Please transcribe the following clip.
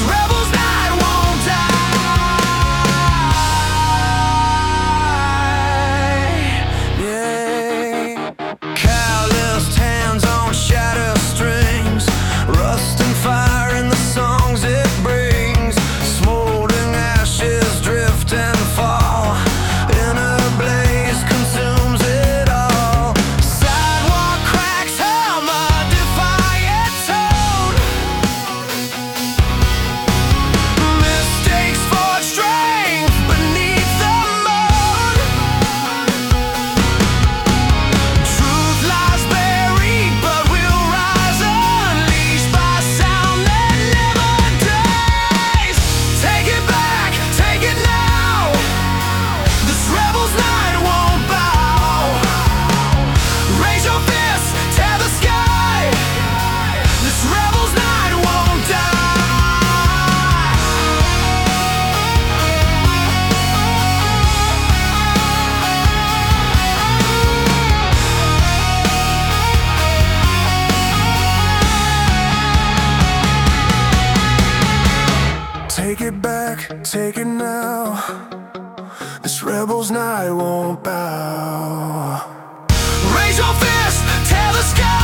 rebel's night won't die. Yeah. Calloused hands on shattered strings, rust and fire in the songs it brings. Smoldering ashes drift and fall, inner blaze consumes it all. Sidewalk cracks hum a defiant tone. Mistakes for strength beneath the moan. Truth lies buried, but will rise unleashed by sound that never dies. Take it back, take it now. This rebel's night won't bow. Raise your fists, tear the sky. This rebel's night won't die. Take it back, take it now. This rebel's night won't bow. Raise your fist, tear the sky.